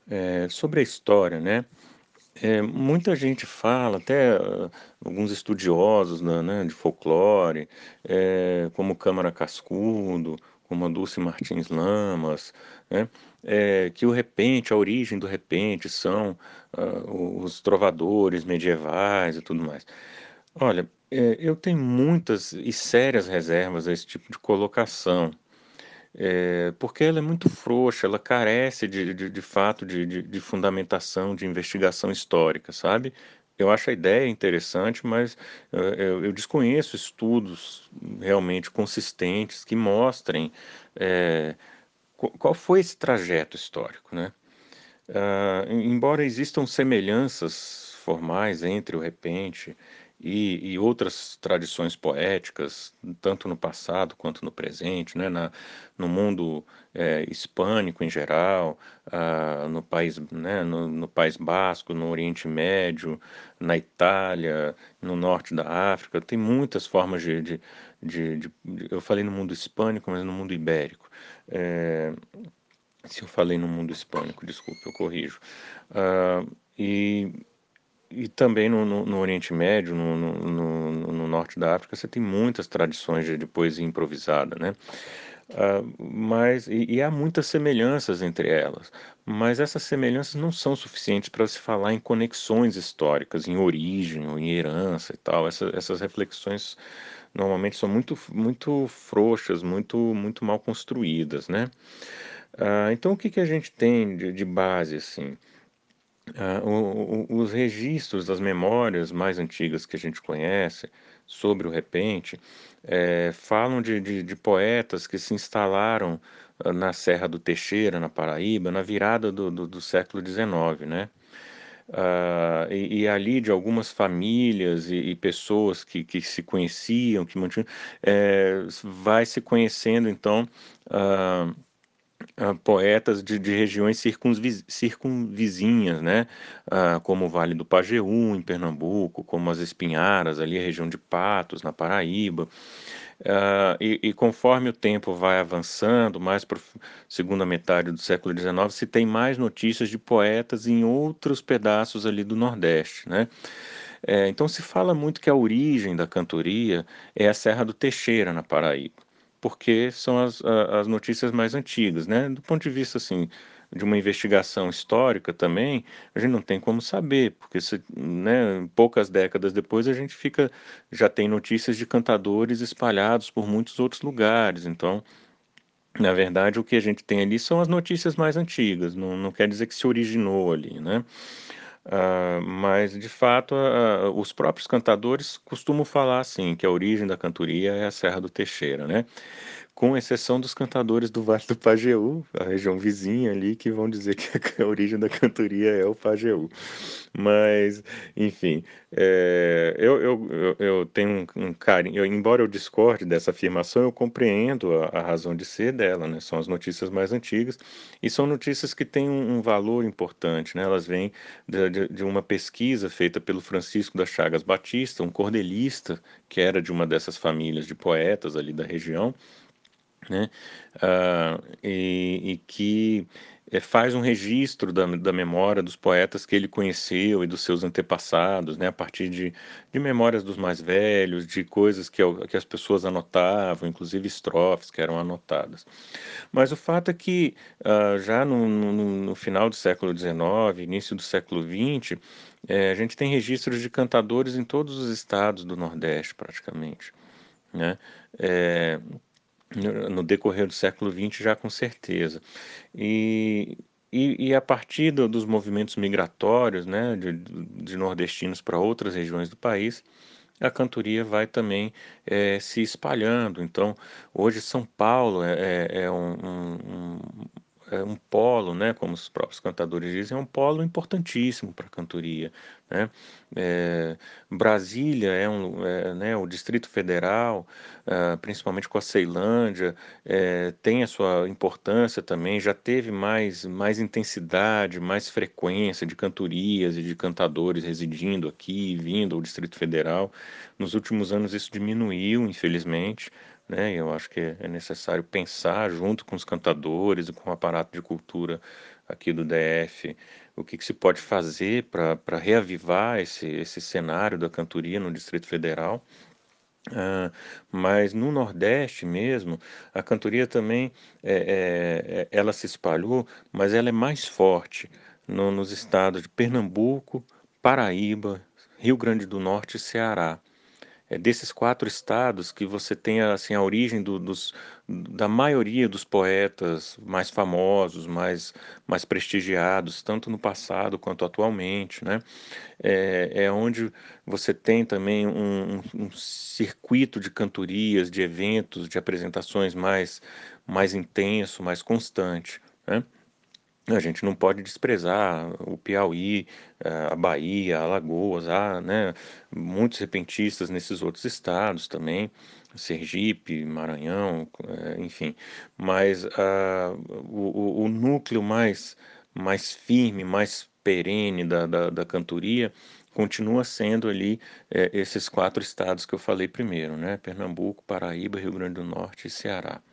Sobre a história, né, muita gente fala, até alguns estudiosos, né, de folclore, como Câmara Cascudo, como a Dulce Martins Lamas, né, que o repente, a origem do repente são os trovadores medievais e tudo mais. Olha, eu tenho muitas e sérias reservas a esse tipo de colocação. Porque ela é muito frouxa, ela carece de fato de fundamentação, de investigação histórica, sabe. Eu acho a ideia interessante, mas, eu desconheço estudos realmente consistentes que mostrem, eh, qual foi esse trajeto histórico, né. Embora existam semelhanças formais entre o repente e outras tradições poéticas, tanto no passado quanto no presente, né, no mundo hispânico em geral, no país, né, no País Basco, no Oriente Médio, na Itália, no norte da África, tem muitas formas eu falei no mundo hispânico, mas no mundo ibérico. Eh, Se eu falei no mundo hispânico, desculpa, eu corrijo. Ah, e, e também no Oriente Médio, no norte da África, você tem muitas tradições de poesia improvisada, né? E há muitas semelhanças entre elas, mas essas semelhanças não são suficientes para se falar em conexões históricas, em origem ou em herança e tal. Essas reflexões normalmente são muito frouxas, muito mal construídas, né? Então o que que a gente tem de base, assim? Os registros das memórias mais antigas que a gente conhece sobre o repente, falam de poetas que se instalaram, na Serra do Teixeira, na Paraíba, na virada do século XIX, né. E ali de algumas famílias e pessoas que se conheciam, que mantinham, vai se conhecendo então, hã poetas de regiões circunvizinhas, né, como o Vale do Pajeú, em Pernambuco, como as Espinharas, ali a região de Patos, na Paraíba. E conforme o tempo vai avançando, mais para segunda metade do século XIX, se tem mais notícias de poetas em outros pedaços ali do Nordeste, né. Então se fala muito que a origem da cantoria é a Serra do Teixeira, na Paraíba, porque são as notícias mais antigas, né. Do ponto de vista, assim, de uma investigação histórica também, a gente não tem como saber, porque né, poucas décadas depois a gente já tem notícias de cantadores espalhados por muitos outros lugares, então, na verdade, o que a gente tem ali são as notícias mais antigas, não quer dizer que se originou ali, né. Mas de fato, os próprios cantadores costumam falar assim, que a origem da cantoria é a Serra do Teixeira, né, com exceção dos cantadores do Vale do Pajeú, a região vizinha ali, que vão dizer que a origem da cantoria é o Pajeú. Mas, enfim, eu tenho um carinho, embora eu discorde dessa afirmação, eu compreendo a razão de ser dela, né, são as notícias mais antigas, e são notícias que têm um valor importante, né, elas vêm de uma pesquisa feita pelo Francisco das Chagas Batista, um cordelista, que era de uma dessas famílias de poetas ali da região, né, e que, faz um registro da memória dos poetas que ele conheceu e dos seus antepassados, né, a partir de memórias dos mais velhos, de coisas que as pessoas anotavam, inclusive estrofes que eram anotadas. Mas o fato é que, já no final do século XIX, início do século XX, a gente tem registros de cantadores em todos os estados do Nordeste praticamente, né. Eh no decorrer do século XX já com certeza. E a partir dos movimentos migratórios, né, de nordestinos para outras regiões do país, a cantoria vai também, se espalhando. Então, hoje São Paulo é um polo, né, como os próprios cantadores dizem, é um polo importantíssimo para a cantoria, né. Eh, Brasília né, o Distrito Federal, principalmente com a Ceilândia, tem a sua importância também, já teve mais intensidade, mais frequência de cantorias e de cantadores residindo aqui, vindo ao Distrito Federal. Nos últimos anos isso diminuiu, infelizmente, né, e eu acho que é necessário pensar junto com os cantadores e com o aparato de cultura aqui do DF, o que que se pode fazer para reavivar esse cenário da cantoria no Distrito Federal. Mas no Nordeste mesmo, a cantoria também, ela se espalhou, mas ela é mais forte nos estados de Pernambuco, Paraíba, Rio Grande do Norte e Ceará. É desses 4 estados que você tem, assim, a origem da maioria dos poetas mais famosos, mais prestigiados, tanto no passado quanto atualmente, né. É onde você tem também um circuito de cantorias, de eventos, de apresentações mais intenso, mais constante, né. A gente não pode desprezar o Piauí, a Bahia, Alagoas, há, né, muitos repentistas nesses outros estados também, Sergipe, Maranhão, enfim. Mas, o núcleo mais firme, mais perene da cantoria continua sendo ali, esses 4 estados que eu falei primeiro, né, Pernambuco, Paraíba, Rio Grande do Norte e Ceará.